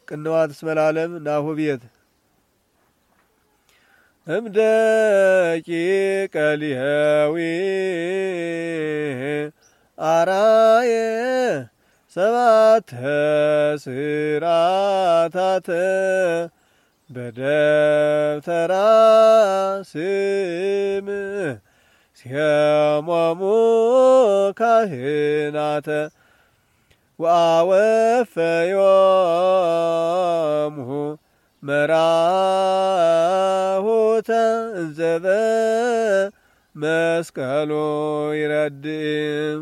ቅንዋት እስመ ለዓለም ናሁ ቤት እምደቂቀ ሊሀዊ አራየ ሰባተ ስራታተ በደብተራ ስም ሲያሟሙ ካህናተ ወአወፈዮ